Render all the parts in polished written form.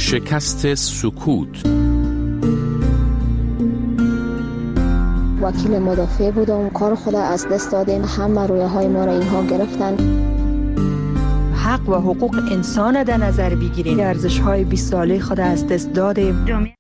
شکست سکوت. وکیل مدافع بودم، کار خود از دست دادیم، همه رویاهای ما را اینها گرفتن. حق و حقوق انسان در نظر بگیریم، ارزش‌های 20 ساله خود از دست دادیم.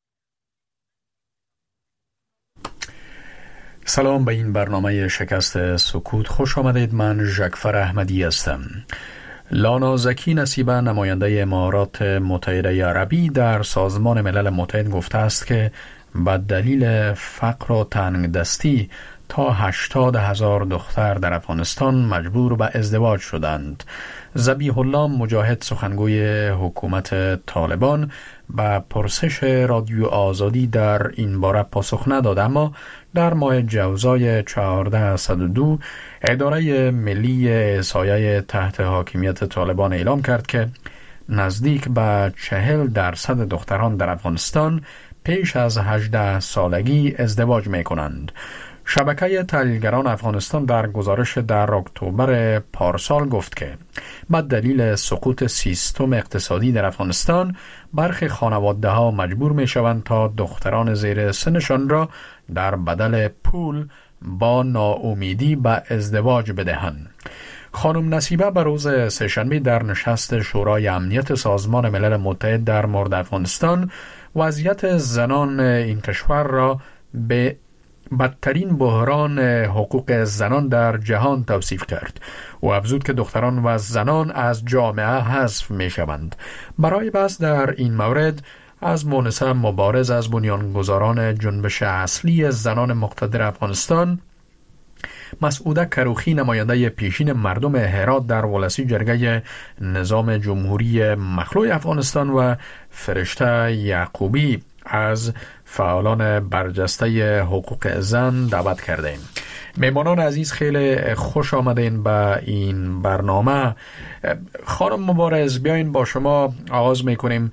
سلام به این برنامه شکست سکوت خوش آمدید. من ژکفر احمدی هستم. لانا زکی نصیبه نماینده امارات متحده عربی در سازمان ملل متحد گفته است که به دلیل فقر و تنگدستی تا 80,000 دختر در افغانستان مجبور به ازدواج شدند. ذبیح الله مجاهد سخنگوی حکومت طالبان به پرسش رادیو آزادی در این باره پاسخ نداد، اما در ماه جوزای 1402 اداره ملی احصایه تحت حاکمیت طالبان اعلام کرد که نزدیک به 40% دختران در افغانستان پیش از 18 سالگی ازدواج می کنند. شبکه تحلیلگران افغانستان در گزارش در اکتبر پارسال گفت که به دلیل سقوط سیستم اقتصادی در افغانستان برخی خانواده ها مجبور می شوند تا دختران زیر سنشان را در بدل پول با ناامیدی به ازدواج بدهند. خانم نصیبه به روز سه‌شنبه در نشست شورای امنیت سازمان ملل متحد در مورد افغانستان وضعیت زنان این کشور را به بدترین بحران حقوق زنان در جهان توصیف کرد و افزود که دختران و زنان از جامعه حذف می شوند. برای بحث در این مورد از مونسه مبارز از بنیانگذاران جنبش اصلی زنان مقتدر افغانستان، مسعوده کروخی نماینده پیشین مردم هرات در ولسی جرگه نظام جمهوری مخلوع افغانستان و فرشته یعقوبی از فعالان برجسته حقوق زن دعوت کردیم. میمانان عزیز خیلی خوش آمدین به این برنامه. خانم مبارز، بیاین با شما آغاز میکنیم.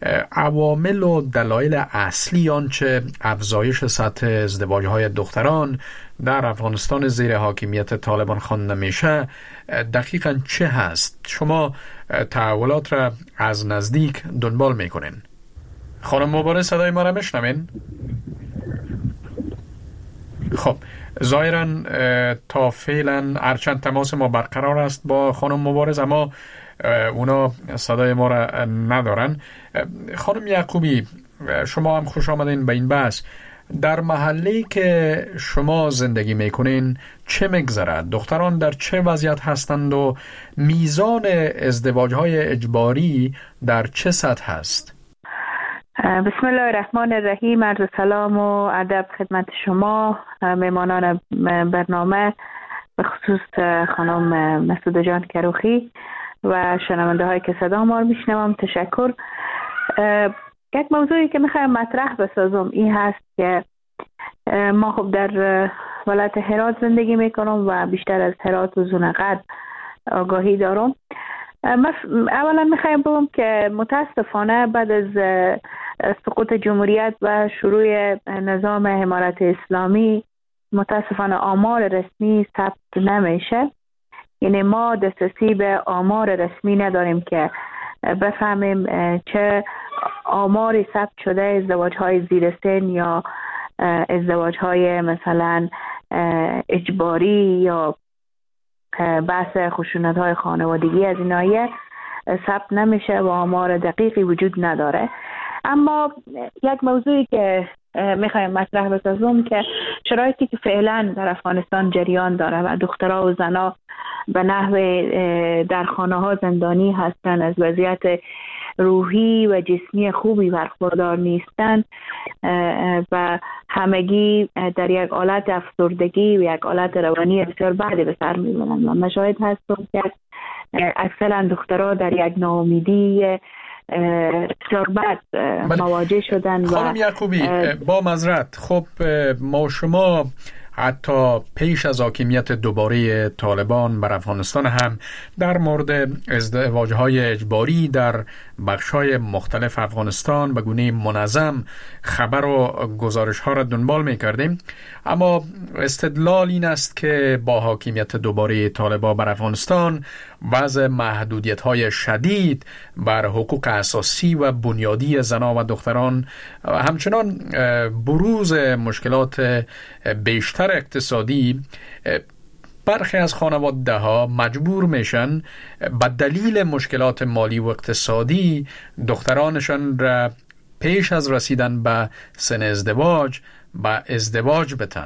عوامل و دلایل اصلی آنچه افزایش سطح ازدواج‌های دختران در افغانستان زیر حاکمیت طالبان خوانده میشه دقیقاً چه هست؟ شما تحولات را از نزدیک دنبال میکنین. خانم مبارز صدای ما را میشنوین؟ خب ظاهراً تا فعلا هرچند تماس ما برقرار است با خانم مبارز، اما اونا صدای ما را ندارن. خانم یعقوبی، شما هم خوش آمدین به این بحث. در محله که شما زندگی میکنین چه میگذرد؟ دختران در چه وضعیت هستند و میزان ازدواج‌های اجباری در چه سطح هست؟ بسم الله الرحمن الرحیم. عرض سلام و ادب خدمت شما میمانان برنامه، به خصوص خانم مسعوده جان کروخی و شنونده هایی که صدا ما رو میشنوم. تشکر. یک موضوعی که میخوایم مطرح بسازم این هست که ما خب در ولایت هرات زندگی میکنم و بیشتر از هرات و زون غرب آگاهی دارم. اولا میخوایم بگم که متاسفانه بعد از سقوط جمهوریت و شروع نظام امارت اسلامی متاسفانه آمار رسمی ثبت نمیشه. یعنی ما دسترسی به آمار رسمی نداریم که بفهمیم چه آماری ثبت شده ازدواج‌های زیر سن یا ازدواج‌های مثلا اجباری یا بحث خشونت‌های خانوادگی از این ناحیه ثبت نمیشه و آمار دقیقی وجود نداره. اما یک موضوعی که میخوایم مطرح بسازم که شرایطی که فعلا در افغانستان جریان داره و دخترها و زنها به نحو در خانه ها زندانی هستن، از وضعیت روحی و جسمی خوبی برخوردار نیستن و همگی در یک حالت افسردگی و یک حالت روانی بسیار بدی به سر میبرند و مشاهد هستم که اکثرا دخترها در یک ناامیدی بسیار بد مواجه شدن. خانم یعقوبی، با معذرت، خب ما شما حتی پیش از حاکمیت دوباره طالبان بر افغانستان هم در مورد ازدواج‌های اجباری در بخش‌های مختلف افغانستان به گونه منظم خبر و گزارش‌ها را دنبال می‌کردیم، اما استدلال این است که با حاکمیت دوباره طالبان بر افغانستان وضع محدودیت‌های شدید بر حقوق اساسی و بنیادی زنان و دختران، همچنان بروز مشکلات بیشتر اقتصادی، برخی از خانواده‌ها مجبور میشن به دلیل مشکلات مالی و اقتصادی دخترانشان را پیش از رسیدن به سن ازدواج بتن.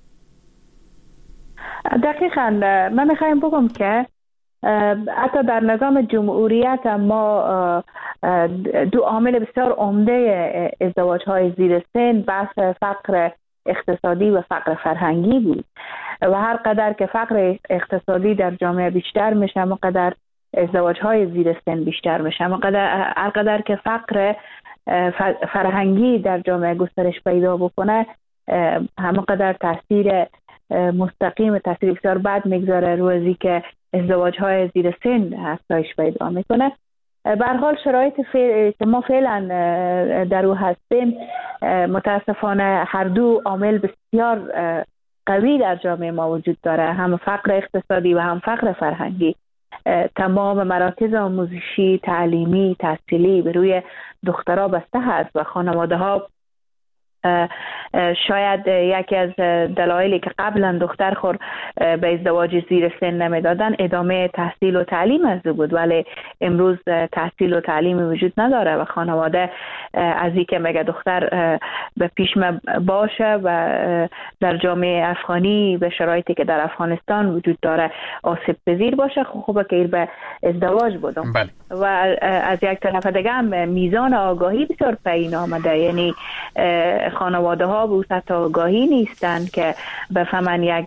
دقیقاً من میخوایم بگم که حتی در نظام جمهوریت ما دو عامل بسیار عمده ازدواج های زیر سن بحث فقر اقتصادی و فقر فرهنگی بود و هر قدر که فقر اقتصادی در جامعه بیشتر میشه همانقدر ازدواج های زیر سن بیشتر میشه، هر قدر که فقر فرهنگی در جامعه گسترش پیدا بکنه همانقدر تاثیر مستقیم، تاثیر بسیار بد میگذاره روزی که ازدواج های زیر سن افزایش پیدا میکنه. به هر حال شرایط که ما فعلا در او هستیم متاسفانه هر دو عامل بسیار قوی در جامعه ما وجود داره، هم فقر اقتصادی و هم فقر فرهنگی. تمام مراکز آموزشی، تعلیمی، تحصیلی به روی دخترها بسته هست و خانواده ها شاید یکی از دلایلی که قبلا دختر خور به ازدواج زیر سن نمیدادن ادامه تحصیل و تعلیم از بود، ولی امروز تحصیل و تعلیم وجود نداره و خانواده از اینکه میگه دختر به پیش باشه و در جامعه افغانی به شرایطی که در افغانستان وجود داره آسیب پذیر باشه، خوبه که به ازدواج بودم. و از یک طرف دیگه هم میزان آگاهی بسیار پایین آمده، یعنی خانواده ها به سطح آگاهی نیستن که بفهمن یک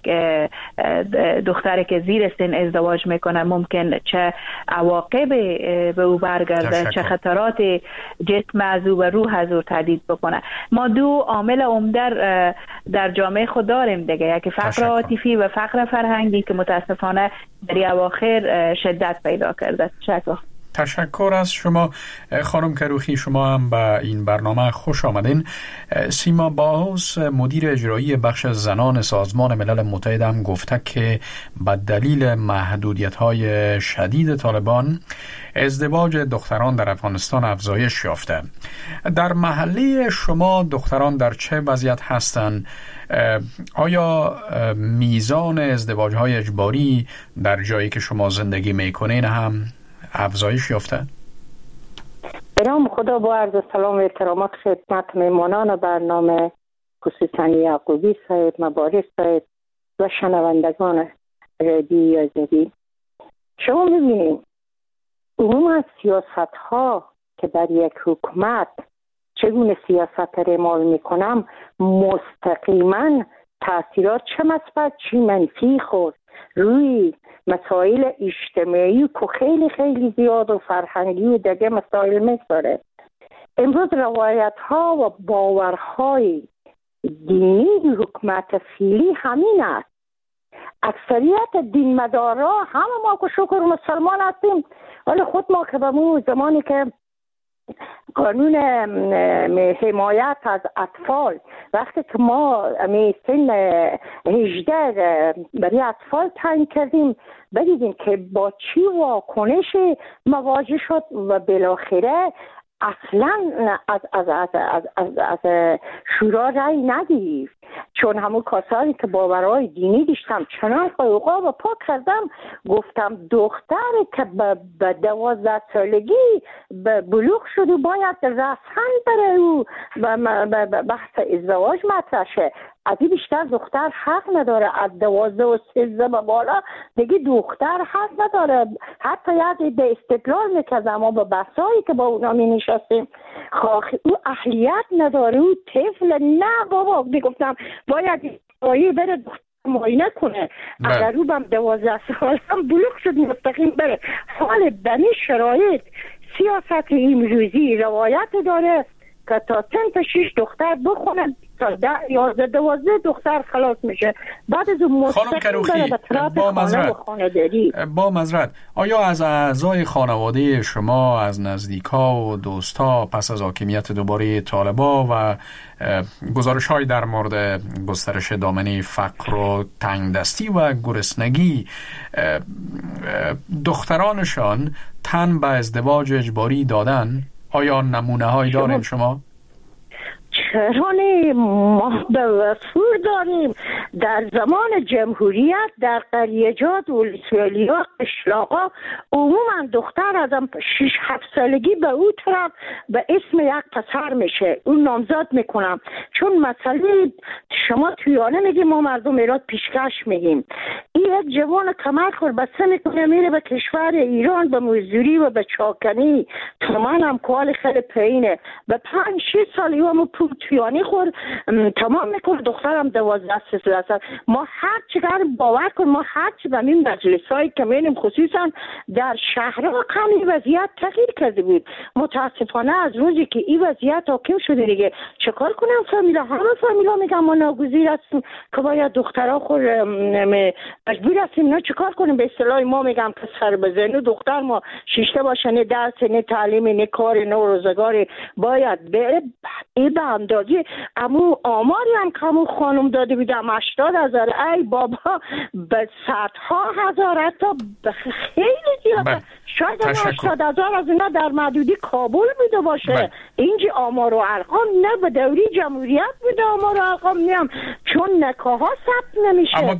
دختری که زیر سن ازدواج میکنه ممکن چه عواقب به او برگرده، چه خطرات جسم از او و روح از او تهدید بکنه. ما دو عامل عمده در جامعه خود داریم دیگه، یکی فقر عاطفی و فقر فرهنگی که متاسفانه در اواخر شدت پیدا کرده. تشکر از شما خانم کروخی، شما هم به این برنامه خوش آمدین. سیما باز مدیر اجرایی بخش زنان سازمان ملل متحد هم گفته که به دلیل محدودیت‌های شدید طالبان ازدواج دختران در افغانستان افزایش یافته. در محله شما دختران در چه وضعیت هستند؟ آیا میزان ازدواج‌های اجباری در جایی که شما زندگی میکنین هم افزایش یافته؟ به نام خدا، با عرض سلام و احترامات خدمت میهمانان برنامه، خصوصا یعقوبی صاحب، مبارک صاحب و شنوندگان رادیوی آزادی. شما ببینید عموم از سیاست ها که در یک حکومت چگونه سیاست اعمال میکنم مستقیما تاثیرات چه مثبت چه منفی خود روی مسائل اجتماعی که خیلی خیلی زیاد و فرهنگی و دیگه مسائل میگذاره. امروز روایت ها و باورهای دینی حکومت فعلی همین است. اکثریت دینمدارا همه ما که شکر مسلمان هستیم، ولی خود ما که به زمانی که قانون حمایت از اطفال وقتی که ما سن 18 برای اطفال تعیین کردیم، بدیدیم که با چی واکنش مواجه شد و بالاخره اصلا از شورا رای نگیرید، چون همون کسانی که باورهای دینی داشتم چنان قوقا و پاک کردم، گفتم دختری که به 12 سالگی بلوغ شده باید رسما بره او بحث ازدواج مطرح شه. از این بیشتر دختر حق نداره. از 12 و 13 به بالا دیگه دختر حق نداره. حتی یک استدلال میکرد اما با بحثایی که با اونا می نشستیم، او اهلیت نداره، او طفل. نه بابا، میگفتم باید آیه بره دختر معاینه کنه، اگر او بم 12 سال هم بلوغ شد مستقیم بره. حال بنی شرایط سیاست امروزی روایت داره که تا 6 دختر بخونن تا 10 11 12 دختر خلاص میشه. بعد از مستقیم بره به طرف خانه و خانه‌داری. با معذرت، آیا از اعضای خانواده شما، از نزدیکا و دوستا پس از حاکمیت دوباره طالبا و گزارش‌های در مورد گسترش دامنه فقر و تنگدستی و گرسنگی دخترانشان تن به ازدواج اجباری دادن؟ آیا نمونه هایی دارین شما؟ چرا نه؟ ما به وفور داریم. در زمان جمهوریت در قریه‌جات و ولسوالی‌ها قشلاقا عموما دختر از 6-7 سالگی به او طرف به اسم یک پسر میشه، اون نامزد میکنم. چون مسئله شما تویانه میگیم، ما مردم ایران پیشکش میگیم. این یک جوان کمر خور بسته میکنه میره به کشور ایران به مزدوری و به چاکنی، تومن هم کال خیلی پایینه. به 5-6 سالی هم پول تویانی خور تمام میکنه. دخترم 12-13 سال. ما هر چقدر باور کن، ما هر چی به این مجلسایی که میریم خصوصا در شهرها کمی وضعیت تغییر کرده بود. متاسفانه از روزی که این وضعیت حاکم شده دیگه چکار کنم؟ فامیلا همه فامیلا میگم ما ناگزیر هستیم که باید دخترها خور مجبور هستیم. نه چکار کنیم؟ به اصطلاح ما میگم که سر بزنه دختر ما شیشته باشه، نه درس نه تعلیم نه کار نه روزگار باید بره. این به اندازه امو آماری هم که امو خانم داده بودم 80,000. ای بابا به صدها هزار، حتی خیلی زیاده. شاید 80,000 از اینا در محدودی کابل بوده باشه. اینجا آمار و ارقام نه به دوری جمهوریت بوده آمار و ارقام نیم، چون نکاح ها ثبت نمیشه. اما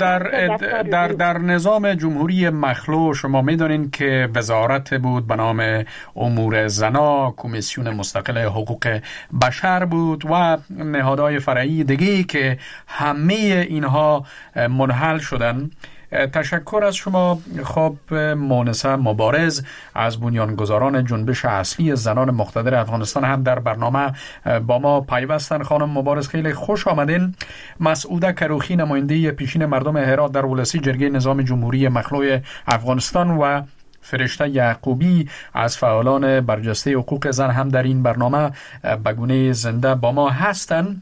در نظام جمهوری مخلوع شما میدونین که وزارت بود به نام امور زنا، کمیسیون مستقل حقوق بشر بود و نهادهای فرعی دیگه که همه اینها منحل شدن. تشکر از شما. خب مونسه مبارز از بنیانگذاران جنبش اصلی زنان مقتدر افغانستان هم در برنامه با ما پیوستن. خانم مبارز خیلی خوش آمدین. مسعوده کروخی نماینده پیشین مردم هرات در ولسی جرگه نظام جمهوری مخلوع افغانستان و فرشته یعقوبی از فعالان برجسته حقوق زن هم در این برنامه به گونه زنده با ما هستند.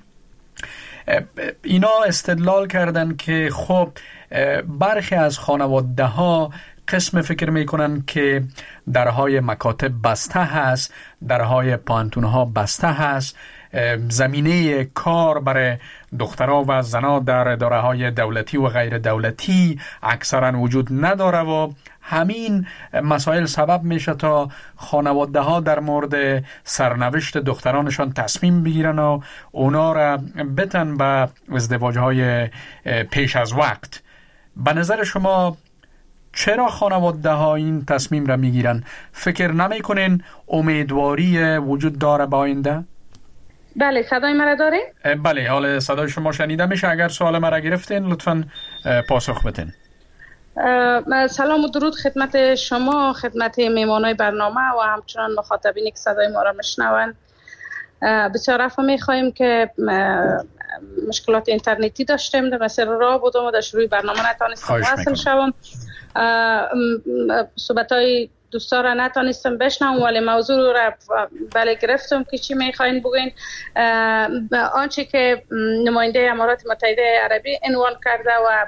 اینا استدلال کردن که خب برخی از خانواده ها قسم فکر میکنن که درهای مکاتب بسته هست، درهای پانتون ها بسته هست، زمینه کار برای دخترها و زنها در اداره های دولتی و غیر دولتی اکثرا وجود نداره و همین مسائل سبب میشه تا خانواده ها در مورد سرنوشت دخترانشان تصمیم بگیرن و اونا را بتن به ازدواج های پیش از وقت. به نظر شما چرا خانواده ها این تصمیم را میگیرن؟ فکر نمی کنین امیدواری وجود داره با آینده؟ بله، صدای مرا داره؟ بله، حال صدای شما شنیده میشه. اگر سوال مرا گرفتین لطفاً پاسخ بدین. سلام و درود خدمت شما، خدمت میمانای برنامه و همچنان مخاطبینی که صدای ما را میشنوند. بسیار عفو میخواهیم که مشکلات اینترنتی داشتیم، در مسیر راه بودم و در شروع برنامه نتانستم وصل شوم. صحبت‌های دوستا را نتانستم بشنوم، ولی موضوع را بله گرفتم که چی میخواین بگوین. آنچه که نماینده امارات متحده عربی عنوان کرده و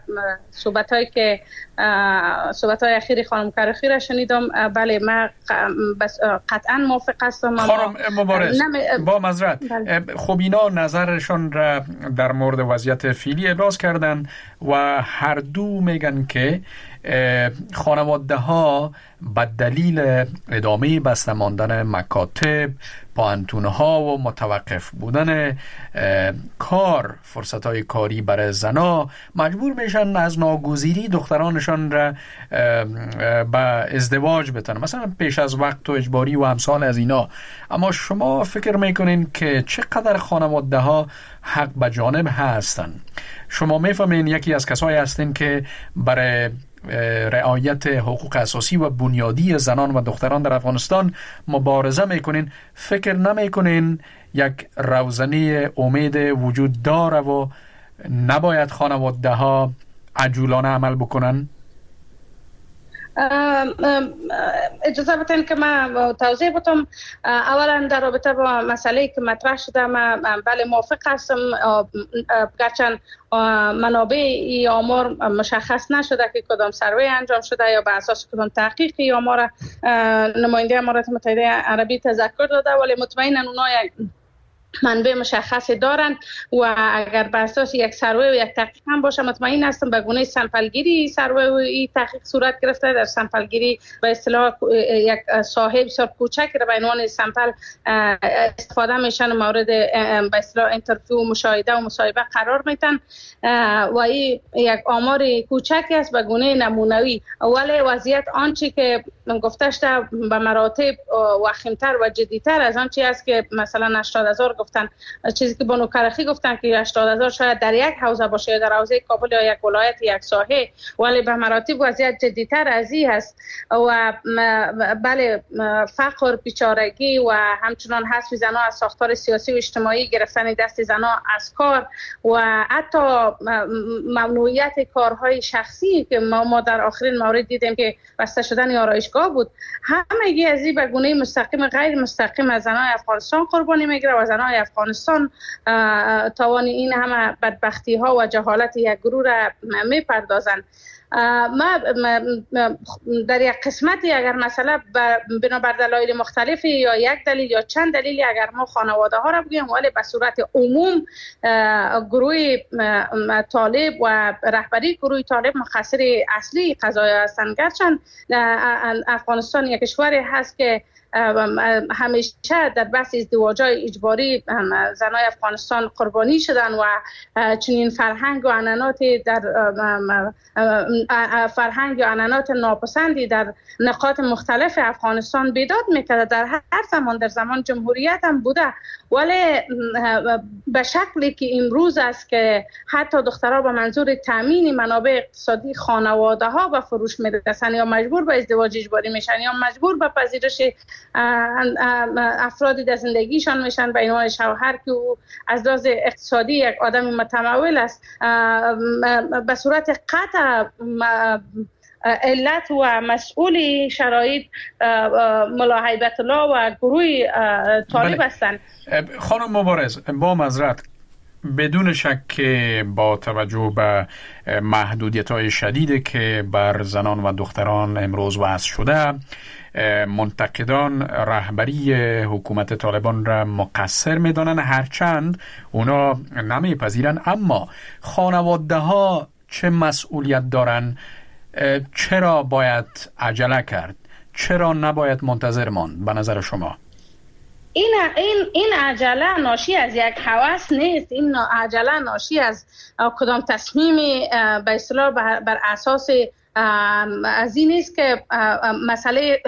صحبت‌های اخیر خانم کروخی را شنیدم، بله من قطعا موافق هستم. خانم مبارز با معذرت، خب اینا نظرشون را در مورد وضعیت فعلی ابراز کردن و هر دو میگن که خانواده ها به دلیل ادامه بسته ماندن مکاتب، پانتونها و متوقف بودن کار، فرصت های کاری برای زنا مجبور میشن از ناگزیری دخترانشان را به ازدواج بتن، مثلا پیش از وقت و اجباری و امثال از اینا. اما شما فکر میکنین که چقدر خانواده ها حق به جانب هستن؟ شما میفهمین یکی از کسایی هستین که برای رعایت حقوق اساسی و بنیادی زنان و دختران در افغانستان مبارزه میکنین. فکر نمیکنین یک روزنه امید وجود داره و نباید خانواده ها عجولانه عمل بکنن؟ اجازه بدین که من توضیح بدم. اولا در رابطه با مسئله که مطرح شده من بله موافق هستم، گرچه منابع ای آمار مشخص نشده که کدام سروی انجام شده یا بر اساس کدام تحقیق ای آمار نماینده امارات متحده عربی تذکر داده، ولی مطمئنا اونا یک منبع مشخصی دارن و اگر بر اساس یک سروی و یک تحقیق هم باشه مطمئن هستم به گونه سمپلگیری سروی و این تحقیق صورت گرفته. در سمپلگیری به اصطلاح یک ساحه بسیار کوچک را به عنوان سمپل استفاده میشن و مورد به اصطلاح اینترویو و مشاهده و مصاحبه قرار میتن و این یک آمار کوچکی است به گونه نمونوی، ولی وضعیت آنچه که گفته شده به مراتب وخیمتر و جدیتر از آنچه است که مثلا 80,000 گفتن، چیزی که بانو کرخی گفتن که 80,000 شاید در یک حوزه باشه یا در حوزه کابل یا یک ولایت یک ساحه، ولی به مراتب وضعیت جدیتر از این است و بله فقر، بیچارگی و همچنان حذف زنان از ساختار سیاسی و اجتماعی، گرفتن دست زنان از کار و حتی ممنوعیت کارهای شخصی که ما در آخرین مورد دیدیم که بسته شدن آرایشگاه بود، همگی از این به گونه مستقیم غیر مستقیم از زنان افغانستان قربانی میگیره و زنان افغانستان توان این همه بدبختی ها و جهالت یک گروه را میپردازند. ما در یک قسمتی اگر مثلا بنابر دلایل مختلفی یا یک دلیل یا چند دلیلی اگر ما خانواده ها را بگیم، ولی به صورت عموم گروه طالب و رهبری گروه طالب مقصر اصلی قضایا هستند. گرچند افغانستان یک کشوری هست که همیشه در بحث ازدواج‌های اجباری زنای افغانستان قربانی شدن و چنین فرهنگ و عنعناتی در فرهنگ و عنعنات ناپسندی در نقاط مختلف افغانستان بیداد میکرده. در هر زمان در زمان جمهوریت هم بوده، ولی به شکلی که امروز است که حتی دخترها به منظور تامین منابع اقتصادی خانواده ها به فروش میرسن یا مجبور به ازدواج اجباری میشن یا مجبور به پذیرش افرادی در زندگیشان میشن به عنوان شوهر که او از لحاظ اقتصادی یک آدم متمول است، به صورت قطع علت و مسئول شرایط ملا هیبت الله و گروه طالب هستند. خانم مبارز، با معذرت، بدون شک که با توجه به محدودیت‌های شدیدی که بر زنان و دختران امروز وضع شده، منتقدان رهبری حکومت طالبان را مقصر می‌دانند، هرچند اونا نمی‌پذیرند. اما خانواده ها چه مسئولیت دارند؟ چرا باید عجله کرد؟ چرا نباید منتظر ماند به نظر شما؟ این عجله ناشی از یک هوس نیست، این عجله ناشی از کدام تصمیمی به اصطلاح بر اساس از این نیست که مسئله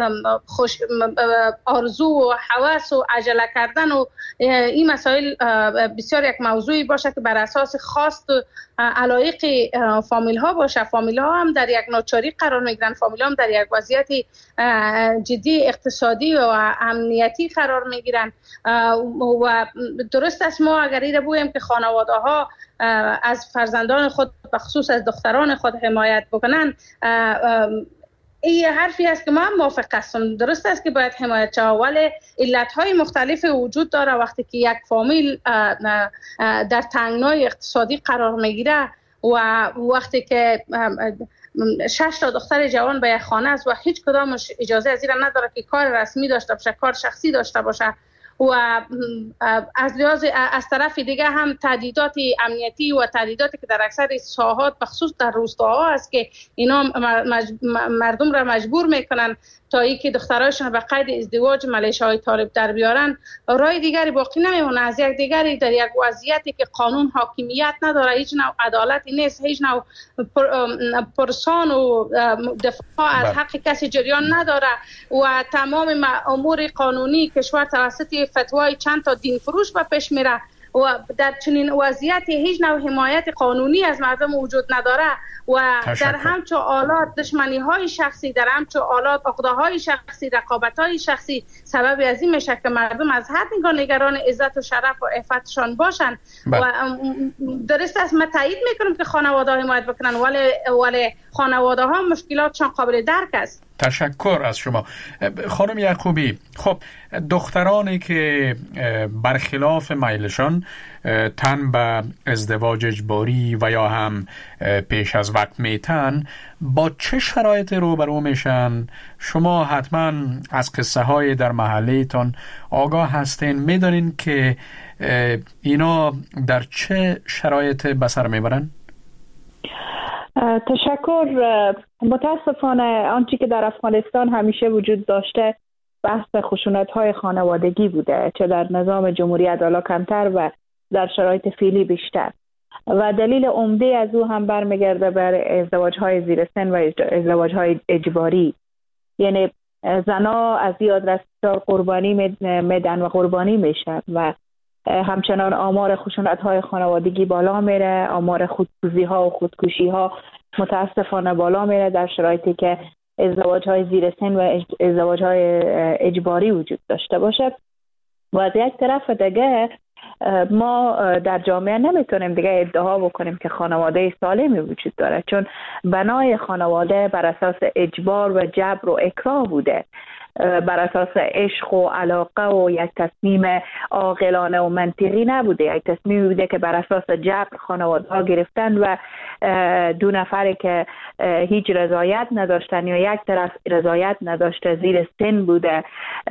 آرزو و هوس و عجله کردن و این مسائل بسیار یک موضوعی باشه که بر اساس خواست علایق فامیل ها باشه. فامیل ها هم در یک ناچاری قرار میگیرن، فامیل ها هم در یک وضعیت جدی اقتصادی و امنیتی قرار میگیرن و درست است ما اگر این رو بگوییم که خانواده ها از فرزندان خود به خصوص از دختران خود حمایت بکنن، این حرفی است که من موافق هستم. درست است که باید حمایت شود، ولی علت‌های مختلف وجود داره. وقتی که یک فامیل در تنگنای اقتصادی قرار میگیره و وقتی که 6 تا دختر جوان به یک خانه است و هیچ کدامش اجازه از این نداره که کار رسمی داشته باشه، کار شخصی داشته باشه و از طرف دیگه هم تهدیدات امنیتی و تهدیداتی که در اکثر ساحات بخصوص در روستاها است که اینا مردم را مجبور میکنن تا اینکه دخترایشون به قید ازدواج ملیشه‌های طالب در بیارن، راه دیگری باقی نمیمونه از یک دیگری در یک وضعیتی که قانون حاکمیت نداره، هیچ نوع عدالتی نیست، هیچ نوع پرسان و دفاع از حق کسی جریان نداره و تمام امور قانونی کشور توسط فتوای چند تا دین فروش به پیش میره و در چنین وضعیتی هیچ نوع حمایت قانونی از مردم وجود نداره و در همچو آلات دشمنی های شخصی، در همچو آلات عقده های شخصی، رقابت های شخصی سبب از این میشه که مردم از هر نگران عزت و شرف و عفتشان باشن. و درست است، ما تایید میکنم که خانواده ها حمایت بکنن، ولی خانواده ها مشکلاتشان قابل درک است. تشکر از شما خانم یعقوبی. خب دخترانی که برخلاف میلشان تن به ازدواج اجباری و یا هم پیش از وقت میتن، با چه شرایط روبرو میشن؟ شما حتما از قصه های در محله تان آگاه هستین، میدونین که اینا در چه شرایط به سر میبرن؟ تشکر. متاسفانه آنچه که در افغانستان همیشه وجود داشته بحث خشونت‌های خانوادگی بوده، چه در نظام جمهوری عدالت کمتر و در شرایط فعلی بیشتر، و دلیل عمده از او هم برمیگرده بر ازدواج‌های زیر سن و ازدواج‌های اجباری. یعنی زنا از یاد رستار قربانی میدن و قربانی میشن و همچنان آمار خشونت‌های خانوادگی بالا میره، آمار خودکشی‌ها و خودکشی‌ها متاسفانه بالا میره در شرایطی که ازدواج‌های زیر سن و ازدواج‌های اجباری وجود داشته باشه. و از یک طرف دیگه ما در جامعه نمیتونیم دیگه ادعا بکنیم که خانواده سالمی وجود داره، چون بنای خانواده بر اساس اجبار و جبر و اکراه بوده، بر اساس عشق و علاقه و یک تصمیم عاقلانه و منطقی نبوده، یک تصمیم بوده که بر اساس جبر خانواده ها گرفتن و دو نفری که هیچ رضایت نداشتن یا یک طرف رضایت نداشته زیر سن بوده،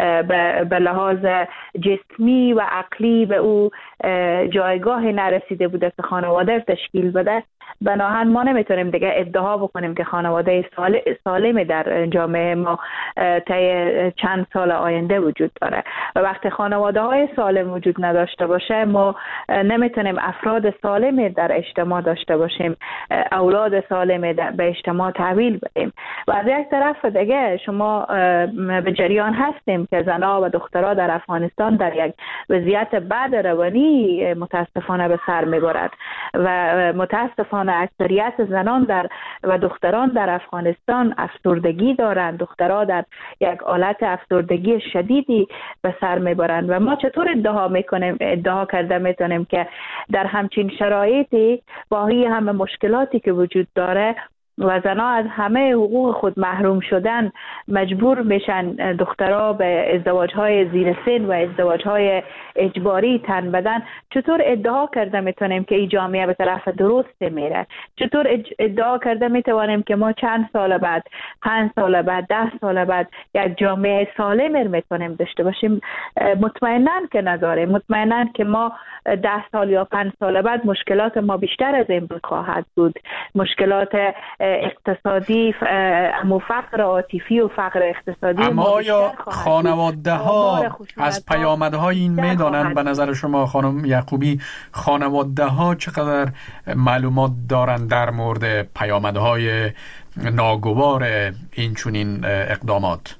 به لحاظ جسمی و عقلی به او جایگاه نرسیده بوده که خانواده تشکیل بده. بناهن ما نمیتونیم دیگه ادعا بکنیم که خانواده سالم در جامعه ما طی چند سال آینده وجود داره. و وقتی خانواده های سالم وجود نداشته باشه، ما نمیتونیم افراد سالم در اجتماع داشته باشیم، اولاد سالم به اجتماع تحویل بدیم. و از یک طرف دیگه شما به جریان هستیم که زنها و دخترها در افغانستان در یک وضعیت بد روانی متاسفانه به سر میبرد و متاسفانه اکثریت زنان و دختران در افغانستان افسردگی دارند. دخترها در یک حالت افسردگی شدیدی به سر میبرند و ما چطور ادعا کرده میتونیم که در همچین شرایطی با همه مشکلاتی که وجود داره و زنها از همه حقوق خود محروم شدن مجبور میشن دخترها به ازدواج‌های زیر سن و ازدواج‌های اجباری تن بدن، چطور ادعا کرده میتونیم که این جامعه به طرف درست میره؟ چطور ادعا کرده میتوانیم که ما چند سال بعد، 5 سال بعد، 10 سال بعد یک جامعه سالم میتونیم داشته باشیم؟ مطمئناً که نداریم. مطمئناً که ما 10 سال یا 5 سال بعد مشکلات ما بیشتر از این خواهد بود. مشکلات اقتصادی و فقر عاطفی و فقر اقتصادی. اما یا خانواده ها از پیامدهای این میدانند؟ به نظر شما خانم یعقوبی خانواده ها چقدر معلومات دارند در مورد پیامدهای ناگوار این چنین اقدامات؟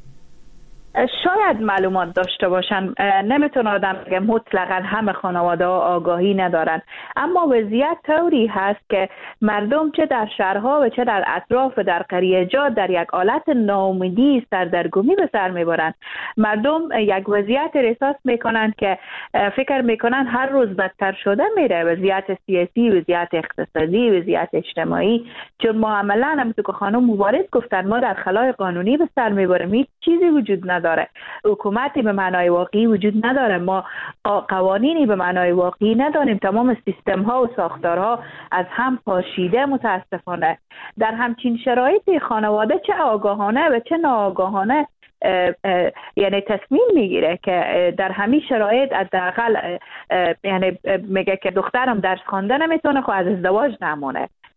شاید معلومات داشته باشن، نمیتونه آدم بگه مطلقاً همه خانواده ها آگاهی ندارن، اما وضعیت طوری هست که مردم چه در شهرها و چه در اطراف و در قریه‌جات در یک حالت ناامیدی سردرگمی به سر میبرن. مردم یک وضعیت احساس میکنن که فکر میکنن هر روز بدتر شده میره، وضعیت سیاسی، وضعیت اقتصادی، وضعیت اجتماعی، چون ما عملاً همونطور که خانم مبارز گفتن ما در خلای قانونی به سر میبریم، هیچ چیزی وجود نداره، حکومتی به معنای واقعی وجود نداره، ما قوانینی به معنای واقعی نداریم، تمام سیستم ها و ساختارها از هم پاشیده. متاسفانه در همچین شرایطی خانواده چه آگاهانه و چه ناآگاهانه یعنی تصمیم میگیره که در همین شرایط حداقل یعنی میگه که دخترم درس خوانده نمیتونه، خب از ازدواج نمونه.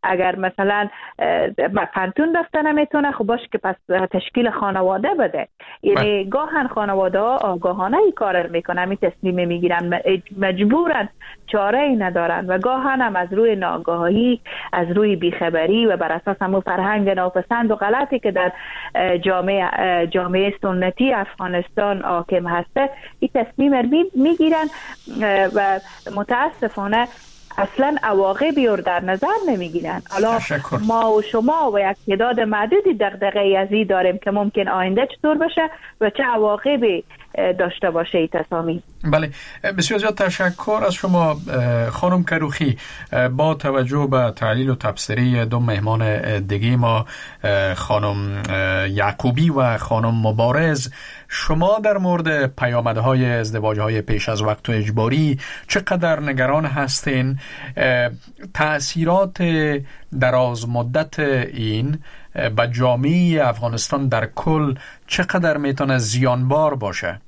اگر مثلا پنتون رفته نمیتونه، خب باشه که پس تشکیل خانواده بده. یعنی گاهن خانواده ها آگاهانه این کار میکنن، می تصمیم میگیرن، مجبورن، چاره ای ندارن و گاهن هم از روی ناآگاهی، از روی بیخبری و بر اساس هم فرهنگ ناپسند و غلطی که در جامعه سنتی افغانستان حاکم هسته این تصمیم میگیرن و متاسفانه اصلا عواقبی رو در نظر نمیگیرن. حالا ما و شما و یک تعداد معدودی دغدغه‌ای از این داریم که ممکن آینده چطور بشه و چه عواقبی داشته باشه این تصامیم. بله، بسیار زیاد تشکر از شما خانم کروخی. با توجه به تحلیل و تبصره دو مهمان دیگه ما، خانم یعقوبی و خانم مبارز، شما در مورد پیامدهای ازدواجهای پیش از وقت و اجباری چقدر نگران هستین؟ تأثیرات دراز مدت این به جامعه افغانستان در کل چقدر میتونه زیانبار باشه؟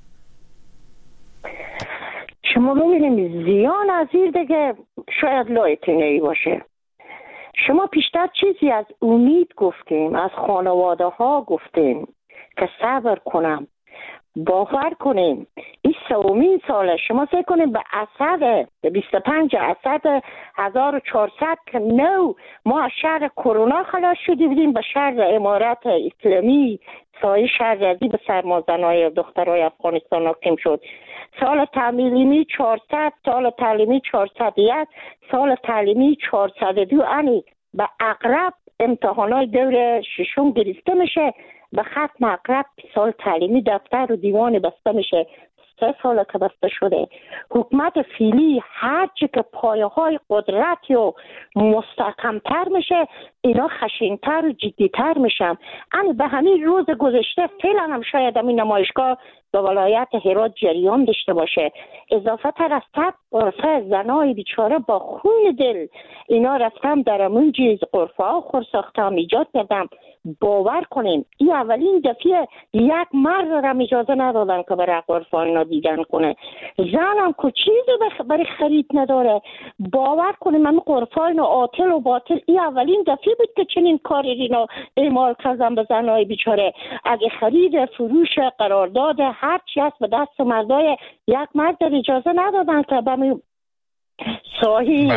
شما ببینید زیان از این دیگه شاید لایتینه‌ای باشه. شما پیشتر چیزی از امید گفتیم، از خانواده ها گفتیم که صبر کنم، باور کنیم. این 3مین ساله شما فکر کنیم به اسد 25 اسد 1400 که نو ما از شهر کرونا خلاص شدیم بودیم به شهر امارت اسلامی، سایه شهر رزی به سرمازنهای دخترای افغانستان حاکم شد. سال تعلیمی 400، سال تعلیمی 401، سال تعلیمی 402 انی به اقرب امتحانات دور ششم گرفته میشه، به ختم اقرب سال تعلیمی دفتر و دیوان بسته میشه. 3 سال که بسته شده. حکومت فعلی هرچی که پایه های قدرت و مستحکمتر میشه اینا خشنتر و جدیتر میشن. یعنی به همین روز گذشته فعلا هم شاید همین نمایشگاه به ولایت هرات جریان داشته باشه. اضافه تر از 100 غرفه زنای بیچاره با خون دل اینا رفتم در همون جیز غرفه ها خورساختم ایجاد کردم. باور کنیم این اولین دفعه یک مرد را اجازه ندادن که برای غرفه اینا دیدن کنه. زن هم که چیزی برای خرید نداره. باور کنیم من غرفه اینا عاطل و باطل این اولین دفعه بود که چنین کاری اینا اعمال کردن به زنای بیچاره. اگه خرید فروش قرارداد هر چی هست به دست مردای یک مرد اجازه ندادن که به صاحی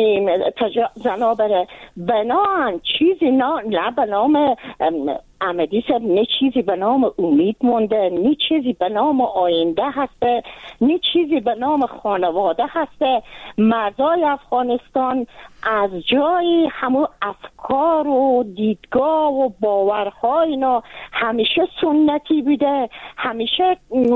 زنا بره. بنان چیزی نه به نام احمدی صاحب، نه چیزی به نام امید مونده، نه چیزی به نام آینده هسته، نه چیزی به نام خانواده هسته. مردای افغانستان از جای همون افکار و دیدگاه و باورها اینا همیشه سنتی بوده، همیشه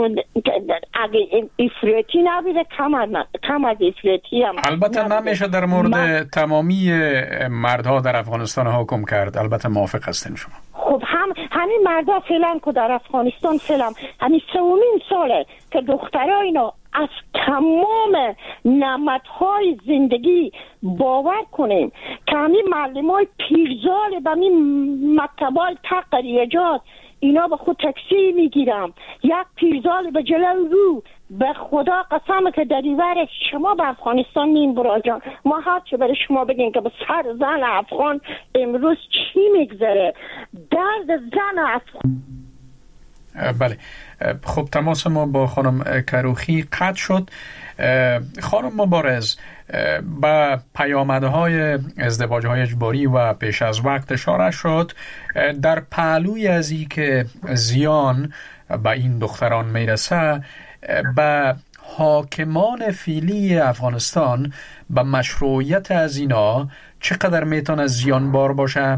اگه افراطی نبوده، کم از افراطی هم البته نمیشه در مورد تمامی مردها در افغانستان حکم کرد. البته موافق هستین شما. خب همین مردا فعلا که در افغانستان فعلا همین 3مین ساله که دخترای اینا از تمام نعمتهای زندگی باور کنیم که همین معلمای پیرزال به همین مکتبای تقریجات اینا به خود تکسی میگیرم. یک پیرزال به جلو رو به خدا قسم که در ایور شما به افغانستان نیم براجان ما هرچه برای شما بگیم که به سر زن افغان امروز چی میگذره، درد زن افغان. بله، خب تماس ما با خانم کروخی قطع شد. خانم مبارز، با پیامدهای ازدواجهای اجباری و پیش از وقت اشاره شد. در پهلوی از این که زیان به این دختران میرسه، به حاکمان فعلی افغانستان به مشروعیت از اینا چقدر میتونه زیانبار باشه؟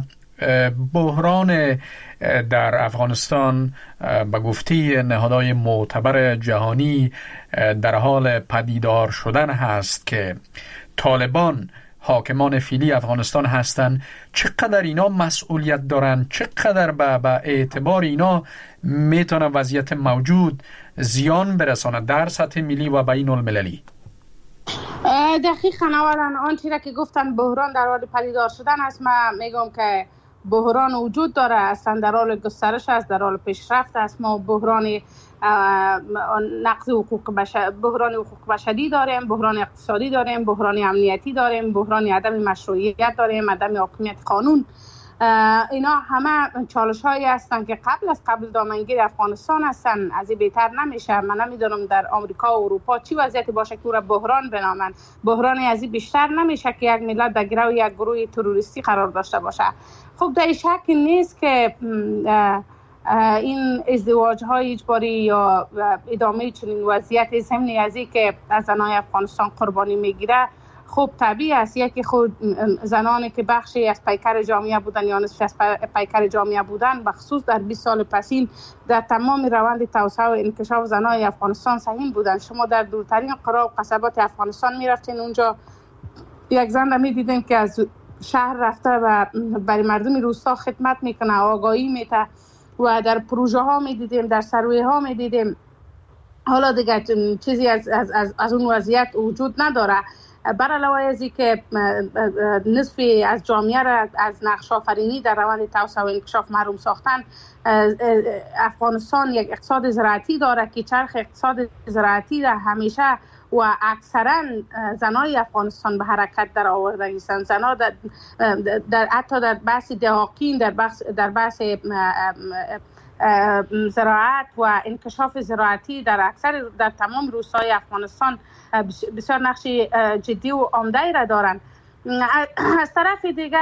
بحران در افغانستان به گفته نهادهای معتبر جهانی در حال پدیدار شدن هست که طالبان حاکمان فعلی افغانستان هستند. چقدر اینا مسئولیت دارن؟ چقدر به اعتبار اینا میتونه وضعیت موجود زیان برسانه در سطح ملی و بین المللی؟ دقیقاً اولا آنچه را که گفتن بحران در حال پدیدار شدن است، من میگم که بحران وجود داره، اصلا در حال گسترش است، در حال پیشرفت است. ما بحران نقض حقوق بشر، بحران حقوق بشری داریم، بحران اقتصادی داریم، بحران امنیتی داریم، بحران عدم مشروعیت داریم، عدم حاکمیت قانون. اینا همه چالش هایی هستند که قبل دامنگیری افغانستان هستند. از این بهتر نمیشه. من نمیدونم در آمریکا و اروپا چی وضعیتی باشه که او را بحران بنامن. بحران از این بیشتر نمیشه که یک ملت در گرو یک گروه تروریستی قرار داشته باشه. خب در شک نیست که این ازدواج های اجباری یا ادامه چنین وضعیت ضمن از این که از زنان افغانستان قربانی میگیره خب طبیعی است. یکی خود زنانی که بخشی از پیکر جامعه بودن یا نصف از پیکر جامعه بودن، بخصوص در 20 سال پسین در تمام روند توسعه و انکشاف زنان افغانستان سهیم بودن. شما در دورترین قرا و قصبات افغانستان میرفتین، اونجا یک زن را میدیدین که از شهر رفته و برای مردم روستا خدمت میکنه، آگاهی میده و در پروژه ها میدیدیم، در سروی ها میدیدیم. حالا دیگه چیزی از اون وضعیت وجود نداره. بر علاوه از این که نصفی از جامعه را از نقش آفرینی در روند توسعه و انکشاف محروم ساختن، افغانستان یک اقتصاد زراعتی داره که چرخ اقتصاد زراعتی را همیشه و اکثرا زنای افغانستان به حرکت در آورده هستند. زنا در حتی در بحث دهاقین، در بحث زراعت و انکشاف زراعتی در تمام روستاهای افغانستان بسیار نقش جدی و عمده را دارند. از طرف دیگه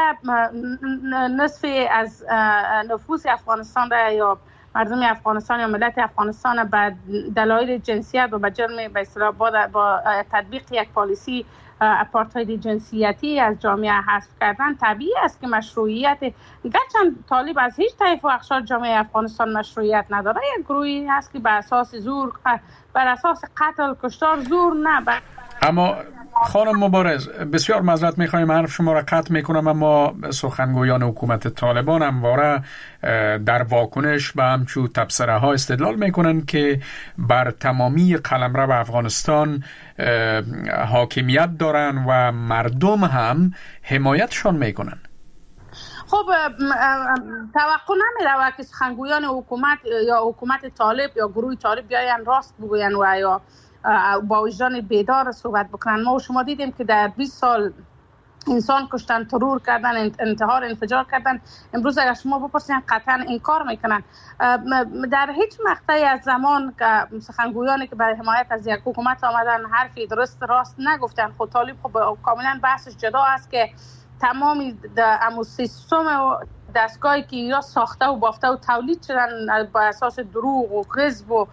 نصف از نفوس افغانستان را یا مردم افغانستان یا ملت افغانستان به دلایل جنسیت و به جرم به اصطلاح با تطبیق یک پالیسی اپارتاید جنسیتی از جامعه حذف کردن. طبیعی است که مشروعیت، گرچند طالب از هیچ طیف و اقشار جامعه افغانستان مشروعیت نداره، یک گروهی هست که بر اساس زور، بر اساس قتل، کشتار، زور نه. اما خانم مبارز، بسیار معذرت میخوایم حرف شما را قطع میکنم، اما سخنگویان حکومت طالبان همواره در واکنش به همچو تبصره ها استدلال میکنن که بر تمامی قلمرو افغانستان حاکمیت دارن و مردم هم حمایتشان میکنن. خب توقع نمیره که سخنگویان حکومت یا حکومت طالب یا گروه طالب بیاین راست بگوین و یا با وجدان بیدار صحبت بکنن. ما و شما دیدیم که در 20 سال انسان کشتن، ترور کردن، انتحار، انفجار کردن. امروز اگر شما بپرسین قطعا انکار میکنن. در هیچ مقطعی از زمان که سخنگویانی که برای حمایت از یک حکومت آمدن حرفی درست راست نگفتن. خود طالب خب کاملا بحثش جدا است که تمامی سیستم دستگاهی که یا ساخته و بافته و تولید شدن با اساس دروغ و کذب و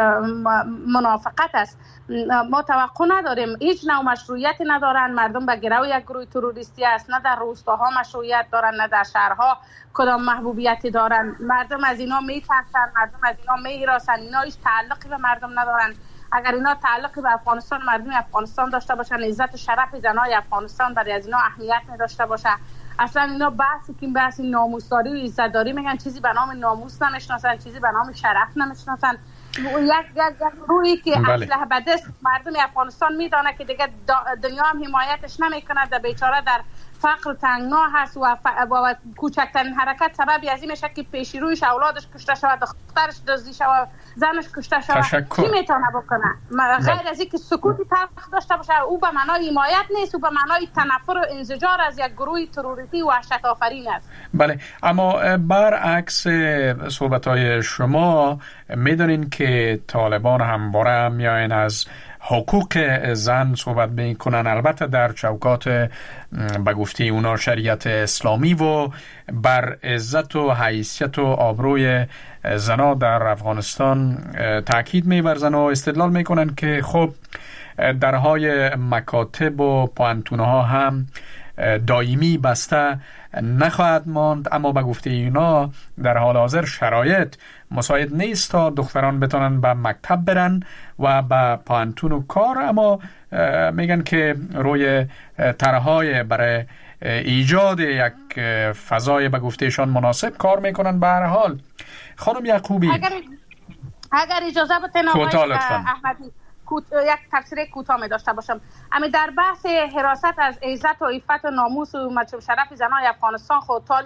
منافقت است. ما توقع نداریم، هیچ نوع مشروعیتی ندارن. مردم به گرو یک گروه تروریستی است. نه در روستاها مشروعیت دارن، نه در شهرها کدام محبوبیتی دارن. مردم از اینا میترسن، مردم از اینا میهراسن. اینا هیچ تعلقی به مردم ندارن. اگر اینا تعلقی به افغانستان، مردم افغانستان داشته باشن، عزت و شرف زنای افغانستان برای از اینا اهمیت نداشته باشه. اصلا اینا بحث ناموسداری و عزتداری میگن، چیزی به نام ناموس نمیشناسن، چیزی به نام شرف نمیشناسن. یک روحی که اسلحه به دست مردم افغانستان میدانه که دیگه دنیا هم حمایتش نمیکنه، در بیچاره در فقر تنگنا هست و کوچکترین حرکت سببی از این میشه که پیشی رویش اولادش کشته شود، دخترش دزدی شود، زنش کشته شود. کی میتونه بکنه غیر از اینکه سکوتی تلخ داشته باشه؟ او به معنای حمایت نیست، او به معنای تنفر و انزجار از یک گروه تروریستی و وحشت آفرین است. بله، اما برعکس صحبت‌های شما میدونین که طالبان همواره میاین از حقوق زن صحبت میکنن، البته در چوکات به گفته اونا شریعت اسلامی، و بر عزت و حیثیت و آبروی زنا در افغانستان تاکید می‌ورزن و استدلال میکنن که خب درهای مکاتب و پوانتونها هم دائمی بسته نخواهد ماند، اما به گفته اینا در حال حاضر شرایط مساعد نیست تا دختران بتونن به مکتب برن و به پانتون و کار، اما میگن که روی طرحهای برای ایجاد یک فضای به گفتهشان مناسب کار میکنن. به هر حال خانم یعقوبی، اگر اجازه بدین آقای احمدی یک تفسیر کوتاه می داشته باشم. اما در بحث حراست از عزت و عفت و ناموس و شرف زنان افغانستان، خود طالب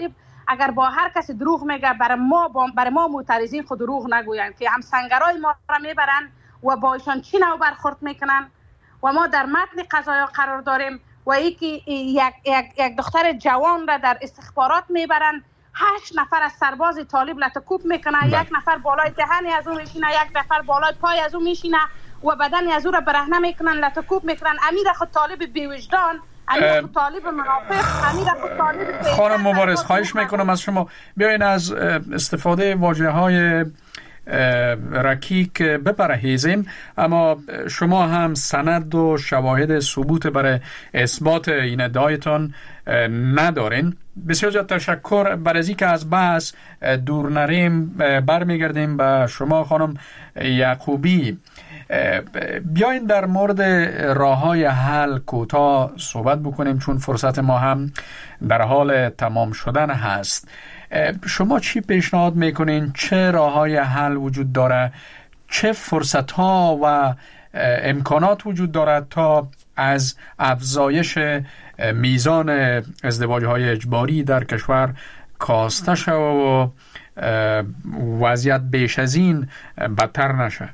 اگر با هر کسی دروغ میگه برای ما معترضین خود دروغ نگوین که هم سنگرای ما را میبرن و با ایشان چی نوع برخورد میکنن و ما در متن قضایا قرار داریم و یک دختر جوان را در استخبارات میبرن 8 نفر از سرباز طالب لطکوب میکنن، یک نفر بالای دهنی از اون میشینه، یک نفر بالای پای از اون میشینه و بدن از اون را برهنه میکنن، لطکوب میکنن. امیر خود طالب بیوجدان، امیر خود طالب منافق، امیر خود طالب خانم مبارز خواهش میکنم از شما بیاین از استفاده واژه های رکیک بپرهیزیم، اما شما هم سند و شواهد ثبوت برای اثبات این ادعایتان ندارین. بسیار زیاد تشکر. بر از اینکه از بحث دور نریم برمیگردیم به شما خانم یعقوبی. بیاین در مورد راه‌های حل کوتاه صحبت بکنیم چون فرصت ما هم در حال تمام شدن هست. شما چی پیشنهاد میکنین؟ چه راه‌های حل وجود داره؟ چه فرصت‌ها و امکانات وجود دارد تا از افزایش میزان ازدواج‌های اجباری در کشور کاسته شود و وضعیت بیش از این بدتر نشه؟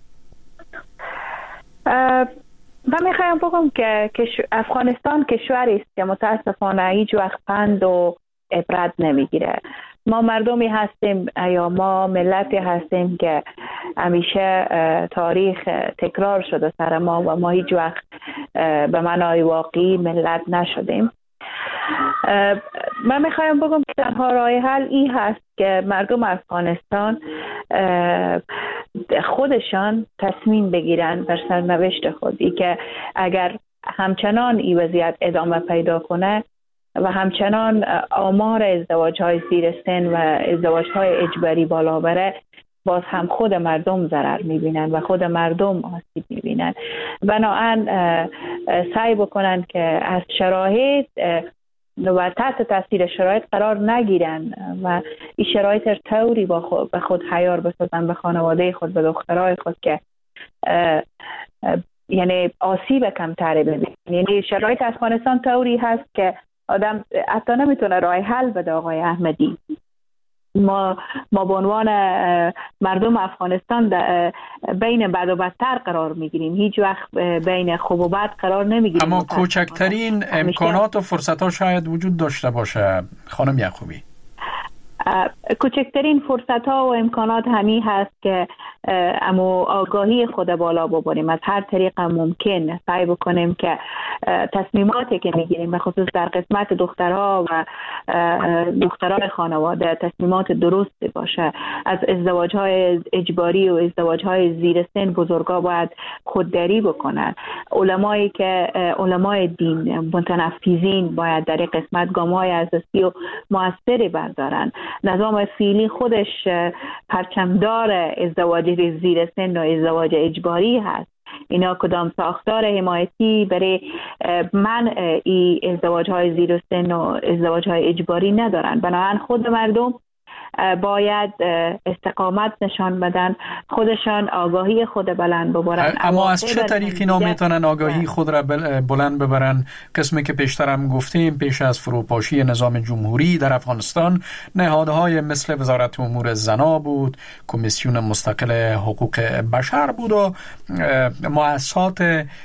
من میخوایم بگم که افغانستان کشوری است که متاسفانه هیچ وقت پند و عبرت نمیگیره. ما مردمی هستیم یا ما ملتی هستیم که همیشه تاریخ تکرار شده سر ما و ما هیچ وقت به معنای واقعی ملت نشدیم. من میخوایم بگم که تنها راه حل این هست که مردم افغانستان خودشان تصمیم بگیرن بر سرنوشت خودی که اگر همچنان این وضعیت ادامه پیدا کنه و همچنان آمار ازدواج‌های زیر سن و ازدواج‌های اجباری بالا بره، باز هم خود مردم ضرر می‌بینن و خود مردم آسیب می‌بینن. بنابراین سعی بکنن که از شرایط و تحت تاثیر شرایط قرار نگیرن و این شرایط رو طوری به خود حیار بسازن، به خانواده خود، به دخترای خود که یعنی آسیب کمتری ببینن. یعنی شرایط افغانستان طوری هست که آدم حتی نمیتونه راه حل بده. آقای احمدی، ما به عنوان مردم افغانستان بین بد و بدتر قرار میگیریم، هیچ وقت بین خوب و بد قرار نمیگیریم. اما کوچکترین امکانات و فرصت ها شاید وجود داشته باشه خانم یعقوبی. کوچکترین فرصت ها و امکانات همی هست که اما آگاهی خود بالا ببریم، از هر طریق ممکن سعی بکنیم که تصمیماتی که میگیریم به خصوص در قسمت دخترها و دختران خانواده تصمیمات درستی باشه. از ازدواج‌های اجباری و ازدواج‌های زیر سن بزرگا باید خودداری بکنن. علمای دین متنفذین باید در این قسمت گام‌های اساسی و موثری بردارن. نظام فعلی خودش پرچمدار ازدواج زیر سن و ازدواج اجباری هست. اینا کدام ساختار حمایتی برای منع ازدواج‌های زیر سن و ازدواج‌های اجباری ندارن. بنابراین خود مردم باید استقامت نشان بدن، خودشان آگاهی خود بلند ببرن. اما از چه طریقی میتونن آگاهی خود را بلند ببرن؟ قسمی که پیشترم گفتیم، پیش از فروپاشی نظام جمهوری در افغانستان نهادهای مثل وزارت امور زنا بود، کمیسیون مستقل حقوق بشر بود و مؤسسات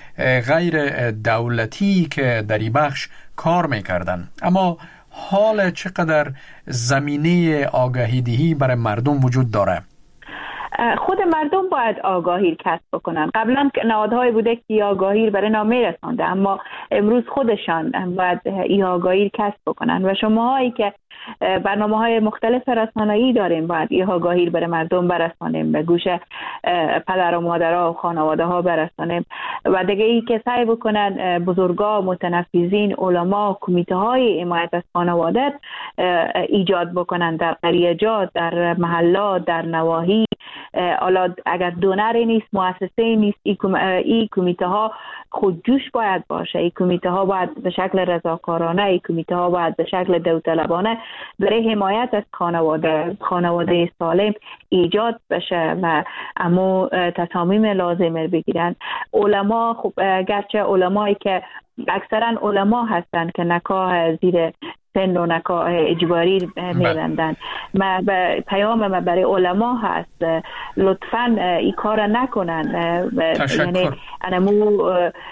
غیر دولتی که در این بخش کار میکردن. اما حال چقدر زمینه آگاهی دهی برای مردم وجود داره؟ خود مردم باید آگاهی کسب بکنن. قبلا نهادهای بوده که آگاهی برای نامه رسانده، اما امروز خودشان باید این آگاهی کسب بکنن و شماهایی که برنامه‌های مختلف رسانه‌ای داریم باید این آگاهی برای مردم برسانیم، به گوش پدر و مادرها و خانواده‌ها برسانیم و دیگه ای که سعی بکنن بزرگا، متنفذین، علما، کمیته‌های حمایت از خانواده ایجاد بکنن در قریه‌جات، در محلات، در نواحی. حالا اگر دونری نیست، مؤسسه نیست، این کمیته ها خودجوش باید باشه. این کمیته ها باید به شکل رضاکارانه، این کمیته ها باید به شکل داوطلبانه برای حمایت از خانواده سالم ایجاد بشه و اما تصامیم لازم بگیرن. علما، خب گرچه علمایی که اکثرا علما هستند که نکاح زیر سن و نکاح اجباری میبندن. ما پیام برای علما هست لطفاً این کار نکنن. یعنی انمو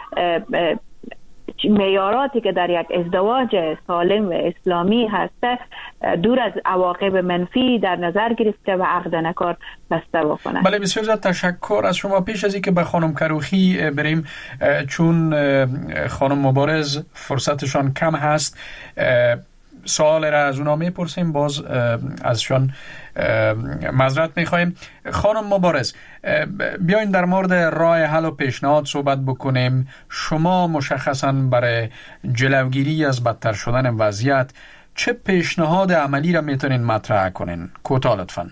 معیاراتی که در یک ازدواج سالم و اسلامی هست دور از عواقب منفی در نظر گرفته و عقد نکار بسته بکنند. بله، بسیار زیاد تشکر از شما. پیش از اینکه به خانم کروخی بریم، چون خانم مبارز فرصتشان کم هست، سوال را از اونا میپرسیم، باز ازشان معذرت میخوایم. خانم مبارز، بیاین در مورد راه حل و پیشنهاد صحبت بکنیم. شما مشخصاً برای جلوگیری از بدتر شدن وضعیت چه پیشنهاد عملی را میتونین مطرح کنین؟ کوتاه لطفاً.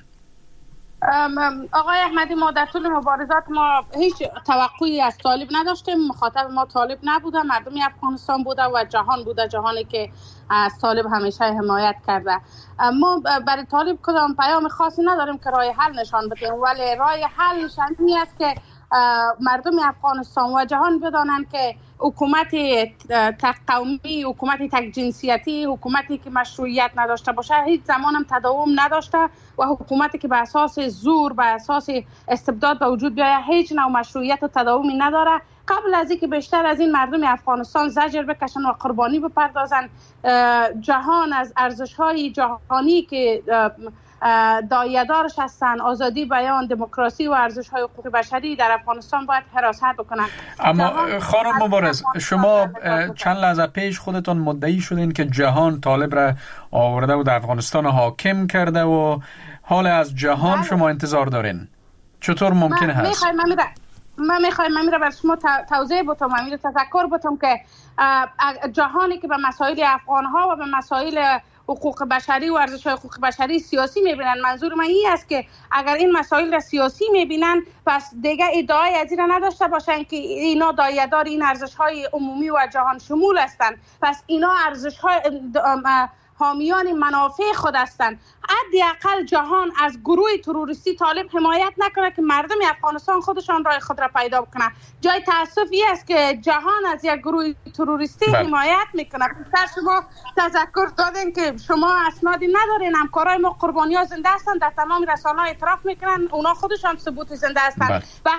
آقای احمدی، ما در طول مبارزات ما هیچ توقعی از طالب نداشتیم. مخاطب ما طالب نبوده، مردم افغانستان بوده و جهان بوده، جهانی که از طالب همیشه حمایت کرده. ما برای طالب کدام پیام خاصی نداریم که راه حل نشان بدیم، ولی راه حل نشانی است که مردم افغانستان و جهان بدانند که حکومت تک قومی، حکومت تک جنسیتی، حکومتی که مشروعیت نداشته باشه هیچ زمان هم تداوم نداشته و حکومتی که به اساس زور، به اساس استبداد به وجود بیاید هیچ نوع مشروعیت و تداومی نداره. قبل از اینکه بیشتر از این مردم افغانستان زجر بکشن و قربانی بپردازن، جهان از ارزش‌های جهانی که دایه‌دارش هستن، آزادی بیان، دموکراسی و ارزش‌های حقوق بشری در افغانستان باید حراست بکنن. اما خانم مبارز، شما چند لحظه پیش خودتون مدعی شدین که جهان طالب را آورده و در افغانستان حاکم کرده و حال از جهان شما انتظار دارین. چطور ممکن هست؟ من میخوایم برای شما توضیح بتم، تذکر بتم که جهانی که به مسائل افغان‌ها و به مسائل حقوق بشری و ارزش‌های حقوق بشری سیاسی می‌بینن، منظور من این است که اگر این مسائل را سیاسی می‌بینن پس دیگه ادعای از این نداشته باشن که اینا دایه‌دار این ارزش‌های عمومی و جهان شمول هستند. پس اینا ارزش‌های حامیان منافع خود هستند. حداقل جهان از گروه تروریستی طالب حمایت نکنه که مردم افغانستان خودشان راه خود را پیدا بکنه. جای تأسفی است که جهان از یک گروه تروریستی حمایت میکنه. شما تذکر دادین که شما اسنادی ندارین، همکارای ما قربانی‌ها زنده هستن، در تمام رسانه‌ها اعتراف میکنن، اونا خودشان ثبوت زنده هستن.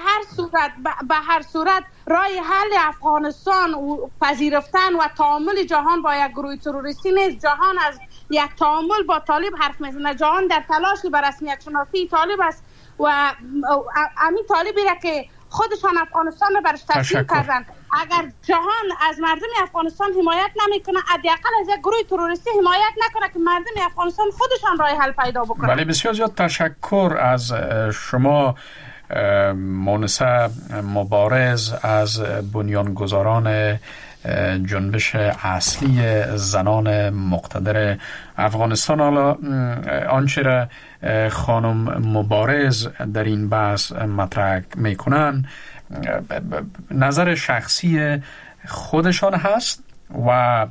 به هر صورت راه حل افغانستان و پذیرفتن و تعامل جهان با یک گروه تروریستی نیست. جهان از یک تعامل با طالب حرف میزنه. جهان در تلاشی بر رسمیت شناسی طالب است و همین طالبی را که خودشان افغانستان را برش تسلیم کردن. اگر جهان از مردم افغانستان حمایت نمیکنه، حداقل از یک گروه تروریستی حمایت نکنه که مردم افغانستان خودشان راه حل پیدا بکنن. بله، بسیار زیاد تشکر از شما مونسه مبارز از بنیانگذاران جنبش اصلی زنان مقتدر افغانستان. حالا آنچه را خانم مبارز در این بحث مطرح میکنن نظر شخصی خودشان هست و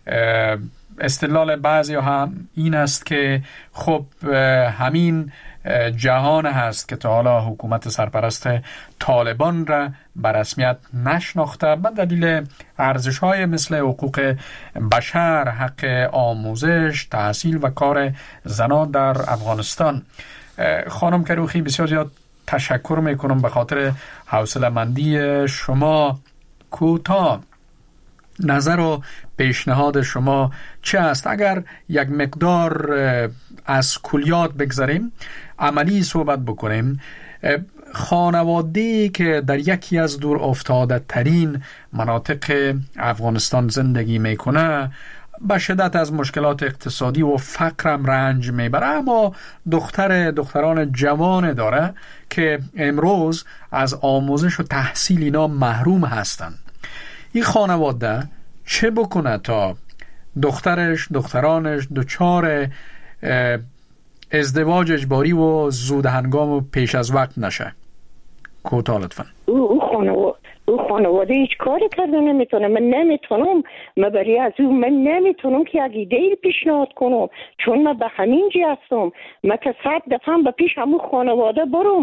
استدلال بعضی هم این است که خب همین جهان هست که تا حالا حکومت سرپرست طالبان را به رسمیت نشناخته به دلیل ارزش‌های مثل حقوق بشر، حق آموزش، تحصیل و کار زنان در افغانستان. خانم کروخی، بسیار زیاد تشکر میکنم به خاطر حوصله‌مندی شما. کوتاه نظر و پیشنهاد شما چه است؟ اگر یک مقدار از کلیات بگذاریم، عملی صحبت بکنیم، خانواده‌ای که در یکی از دور افتاده ترین مناطق افغانستان زندگی میکنه به شدت از مشکلات اقتصادی و فقرم رنج میبره، اما دختران جوان داره که امروز از آموزش و تحصیل اینا محروم هستن. این خانواده چه بکنه تا دخترانش دچار ازدواج اجباری و زود هنگام و پیش از وقت نشه؟ کوتاه لطفا. او خانواده هیچ کاری کرده نمیتونه. من نمیتونم، من برای از او من نمیتونم که یک ایده پیشنهاد کنم، چون من به همین جی هستم. من که 100 دفعه به پیش همون خانواده برم،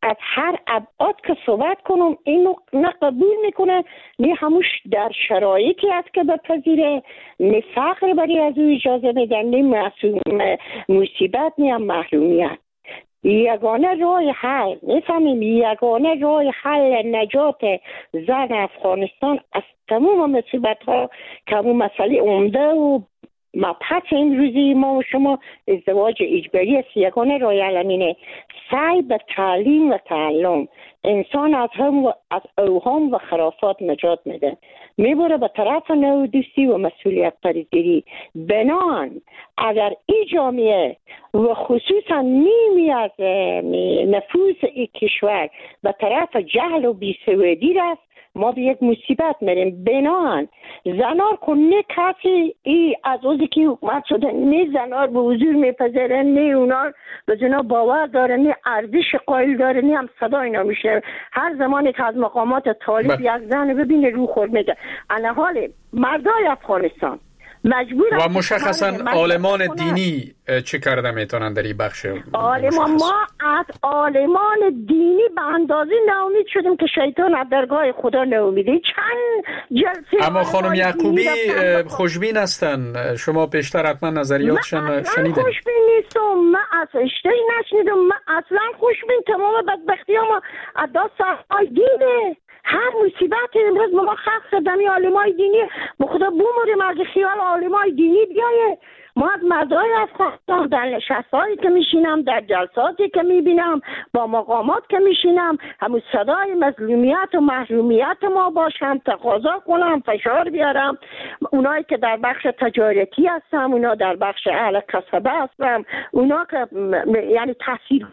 از هر ابعاد که صحبت کنم اینو نه قبول میکنه، نه هموش در شرایطی است که بپذیره، نه فقر برای از او اجازه میدن، نه مصیبت، نه محرومیت. یگانه راه حل میفهمیم، یگانه راه حل نجات زن افغانستان از تمام مصیبت ها که همون مسئله عمده و مبحث امروزی ما و شما ازدواج اجباری است. یگانه راه حل همینه، سعی به تعلیم و تعلم انسان از اوهام و خرافات نجات میده، میبره به طرف نودوستی و مسئولیت پذیری. بنان اگر این جامعه و خصوصا نیمی از نفوس این کشور به طرف جهل و بیسوادی رفت، ما به یک مصیبت میریم. بنان زنار که نه کسی ای از اوزی که حکومت شده نه زنار به حضور میپذیرن، نه اونا به زنا باور داره، نه ارزش قائل داره، نه هم صدا اینا میشه. هر زمانی که از مقامات طالب یک زن ببینه رو خورد میده. انا حال مردای افغانستان مجبور و مشخصا عالمان دینی چه کرده میتونن در این بخش؟ عالمان، ما از عالمان دینی به اندازه ناامید شدیم که شیطان از درگاه خدا ناامیده. چند جلسه اما خانم یعقوبی خوشبین هستن، شما بیشتر حتما نظریاتشان شنیدین. من خوشبین نیستم، من از اشتهی نشنیدم، من اصلا خوشبین تمام بدبختی ما از دست های دینه. هر مصیبت امروز ما خاص شدن علمای دینی به خدا بوموریم از خیال علمای دینی بیایه. ما از مردای افغانستان در نشستهایی که میشینم، در جلساتی که میبینم، با مقامات که میشینم، همون صدای مظلومیت و محرومیت ما باشم، تقاضا کنم، فشار بیارم. اونایی که در بخش تجارتی هستم، اونا در بخش اهل کسبه هستم، اونا که یعنی تحصیل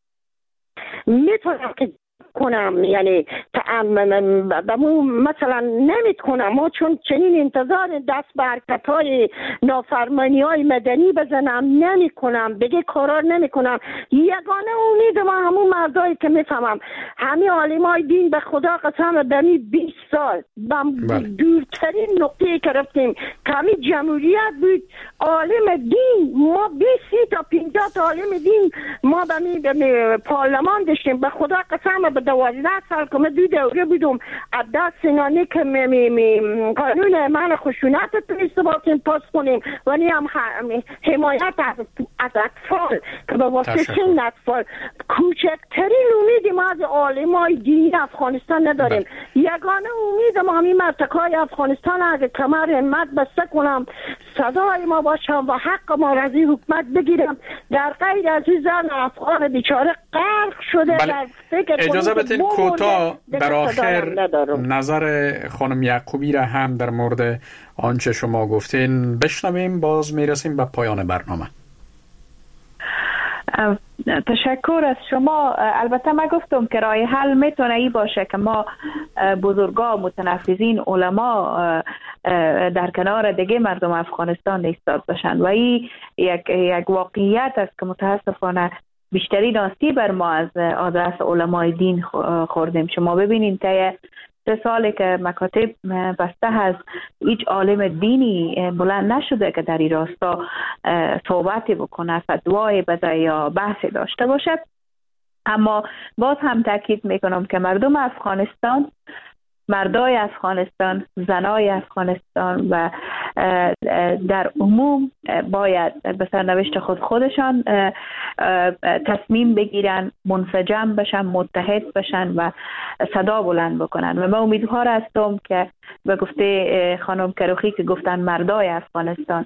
میتونم که کنم، یعنی مثلا نمیت کنم ما چون چنین انتظار دست به حرکت‌های نافرمانی‌های مدنی بزنم نمی کنم، بگه کارار نمی کنم. یگانه امید ما همون مردایی که میفهمم همین عالمای دین به خدا قسم بمی 20 سال دورترین نقطه که رفتیم که همین جمهوریت بود، عالم دین ما 20 تا 50 تا عالم دین ما بمی پارلمان داشتیم. به خدا قسم به 12 سال که من دو دوره بودم از دست سنانی که قانون من خشونت تونسته باید پاس کنیم و نی هم حمایت از اطفال که به واسه سن اطفال. کوچکترین امیدی ما از عالمای دینی افغانستان نداریم. یگانه امید ما همین مرتکای افغانستان اگه کمر همت بسته کنم، صدای ما باشم و حق ما را از این حکومت بگیرم. در غیر از این زن افغان بیچاره غرق شده در فکر. اجازه بدین کوتاه در آخر نظر خانم یعقوبی را هم در مورد آنچه شما گفتین بشنویم، باز میرسیم به پایان برنامه. تشکر از شما. البته من گفتم که راه حل میتونه ای باشه که ما بزرگا، متنفذین، علما در کنار دیگه مردم افغانستان ایستاد باشن و این یک واقعیت است که متاسفانه بیشترین آسیب بر ما از آدرس علمای دین خوردیم. شما ببینید که 3 ساله که مکاتب بسته هست، هیچ عالم دینی بلند نشده که در این راستا صحبتی بکنه، فتوای بده یا بحثی داشته باشه. اما باز هم تاکید میکنم که مردم افغانستان، مردای افغانستان، زنای افغانستان و در عموم باید به سرنوشت خودشان تصمیم بگیرن، منسجم بشن، متحد بشن و صدا بلند بکنن. و من امیدوار هستم که به گفته خانم کروخی که گفتن مردای افغانستان،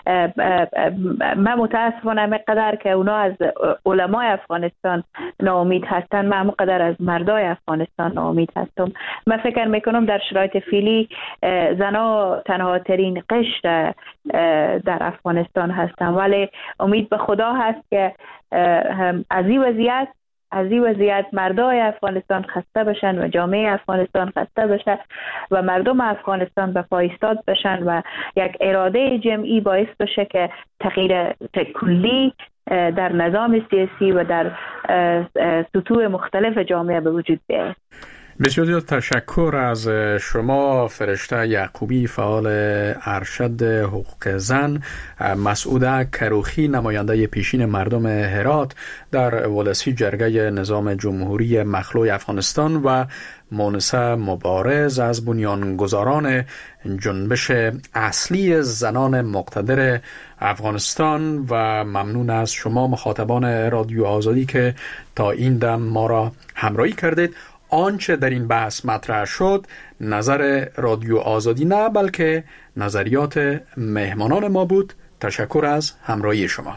من متاسفانه مقدر که اونا از علمای افغانستان ناامید هستن، من مقدر از مردای افغانستان ناامید هستم. من فکر میکنم در شرایط فعلی زنا تنها ترین قشر در افغانستان هستن، ولی امید به خدا هست که از این وضعیت مردای افغانستان خسته بشن و جامعه افغانستان خسته بشه و مردم افغانستان به پای ایستاد بشن و یک اراده جمعی باعث بشه که تغییر کلی در نظام سیاسی و در سطوح مختلف جامعه به وجود بیاید. بسیار تشکر از شما فرشته یعقوبی، فعال ارشد حقوق زن، مسعوده کروخی، نماینده پیشین مردم هرات در ولسی جرگه نظام جمهوری مخلوع افغانستان و مونسه مبارز از بنیانگذاران جنبش اصلی زنان مقتدر افغانستان و ممنون از شما مخاطبان رادیو آزادی که تا این دم ما را همراهی کردید. آنچه در این بحث مطرح شد نظر رادیو آزادی نه، بلکه نظریات مهمانان ما بود. تشکر از همراهی شما.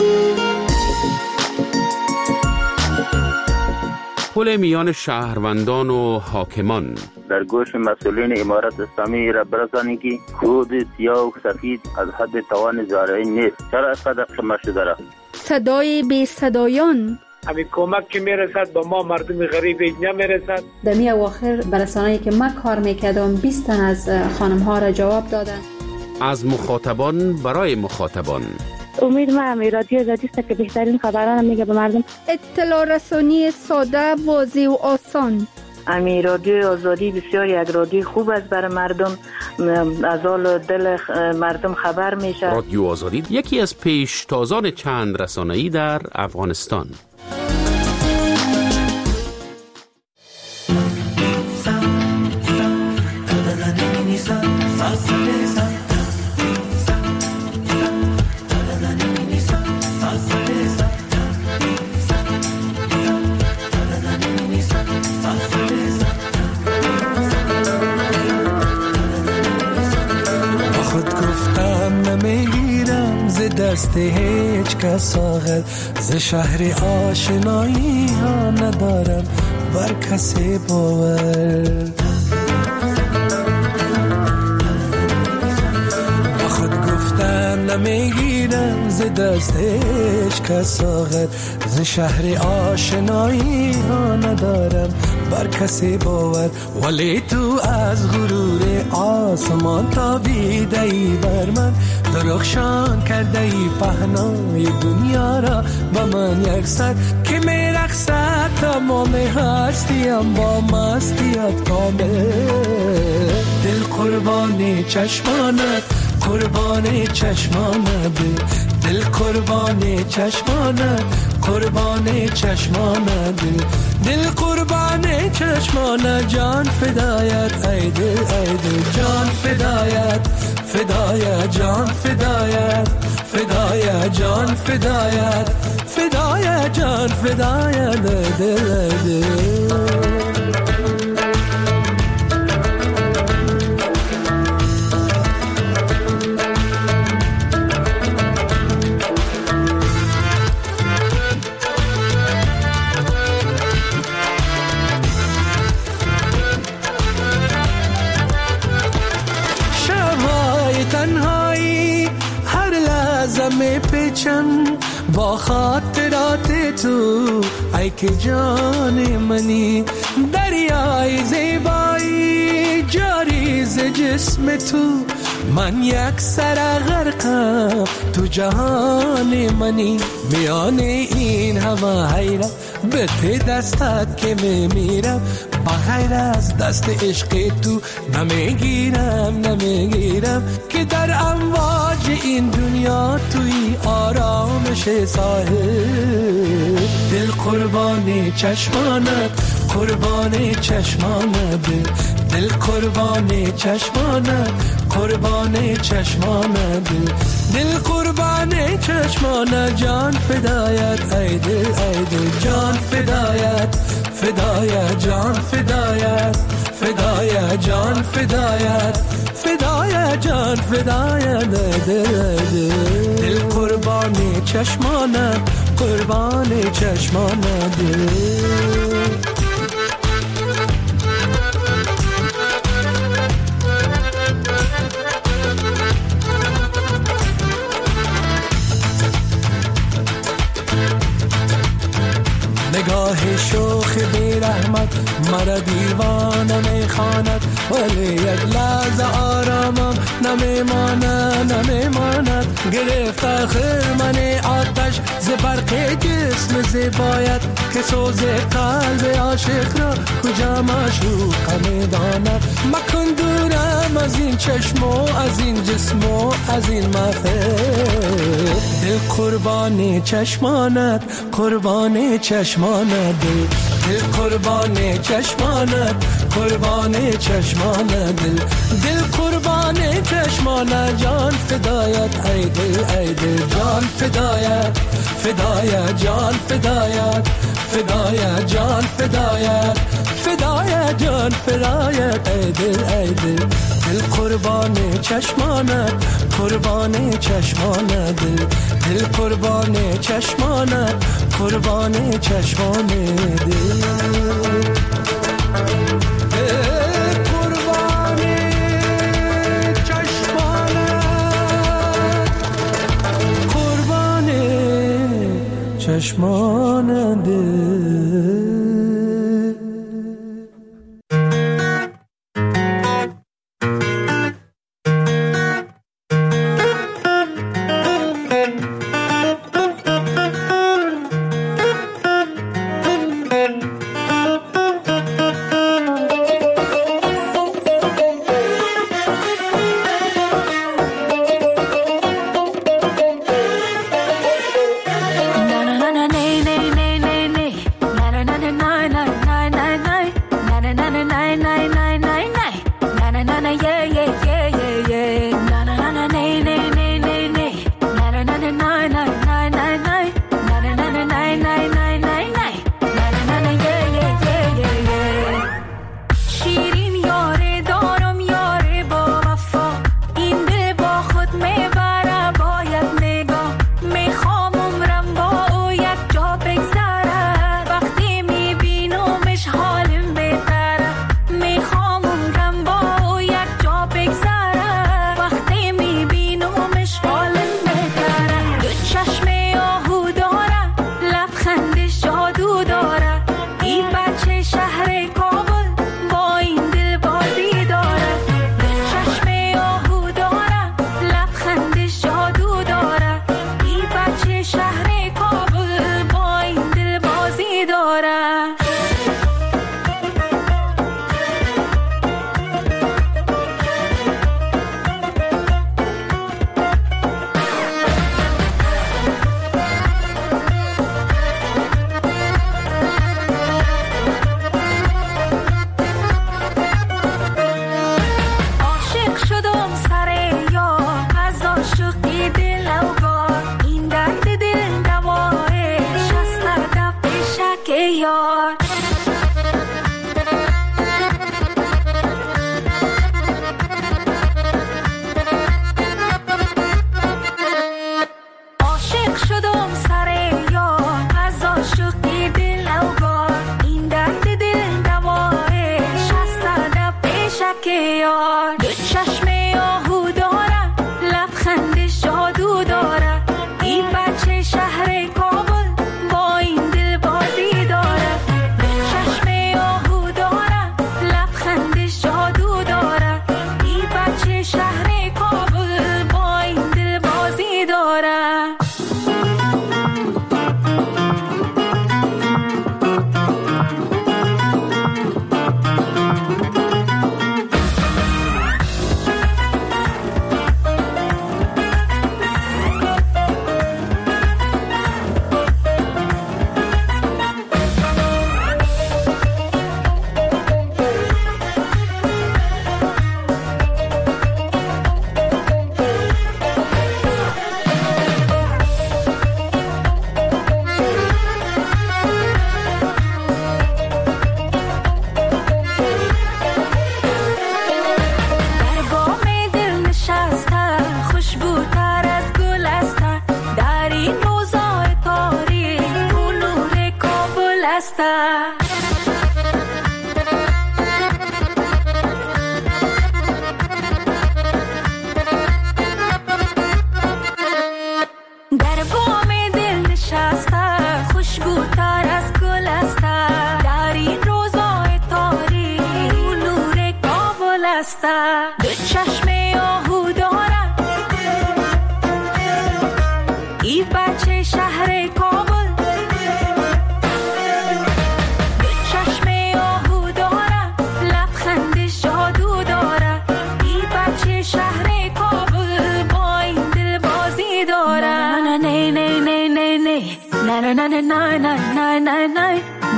پل میان شهروندان و حاکمان در گوش مسئولین امارت اسلامی را برسانید که خود سیاه و سفید از حد توان زارعی نیست. چرا از قدر شما شده؟ صدای بی صدایان همین کمک که میرسد با ما مردم غریب اینجا میرسد. در می اواخر برسانه‌ای که من کار میکردم 20 تن از خانم ها را جواب دادن. از مخاطبان برای مخاطبان. امید من رادیو آزادی است که بهترین خبران میگه به مردم. اطلاع رسانی ساده، واضح و آسان. امی رادیو آزادی بسیار یک رادیو خوب است برای مردم، از حال دل مردم خبر میشه. رادیو آزادی یکی از پیشتازان چند رسانه‌ای در افغانستان. دست هیچ کس آغل ز شهر آشنایی ها ندارم بر کسی باور. با خود گفتن نمیگیرم ز دست هیچ کس آغل ز شهر آشنایی ها ندارم بر کسی باور. ولی تو از غرور آسمان تابیده ای بر من، درخشان کرده ای پهنای دنیا را با من یکسر که میرقصد تمام هستیم با مستیت کامل. دل قربان چشمانت، قربان چشمانت، دل قربان چشمانت، قربان چشمانت، دل قربان چشمانت، جان فدایت ای دل ای دل، جان فدایت فدایت، جان فدایت فدایت، جان فدایت فدایت، جان فدایت دل دل. با خاطرات تو ای که جان منی، دریای زیبایی جاری ز جسم تو، من یک سر غرقم تو جهان منی. میان این همه حیرت به ته دستت که میمیرم، بغیر از دست عشق تو نمیگیرم که در امواج این دنیا توی آرامش ساحل. دل قربان چشمانت، قربان چشمانت، دل قربان چشمانت، قربان چشمانت، دل قربان چشمانت، جان فدایت ای دل ای دل، جان فدایت فدایت، جان فدایت فدایت، جان فدایت فدایت، جان فدایت دل قربان چشمانت، قربان چشمانت. نگاه شوخ بی رحمت مرا دیوانه میخواند، ولی یک لحظه آرامم نمیماند. گرفت آخر من آتش ز برق جسم زیبایت، که سوز قلب عاشق را کجا معشوق میداند. مکن دورم از این چشم و از این جسم و از این محفل. دل قربان چشمانت، قربان چشمانت، دل قربان چشمانت، قربان چشمانت، دل قربان چشمانت. جان فدایت ای دل، ای دل جان فدایت، فدایت جان فدایت، فدایت جان فدایت، فدایت جان فدایت ای دل، ای دل. دل قربان چشمانت، قربان چشمانت، دل قربان چشمانت، قربان چشمان دل. چشمان دل.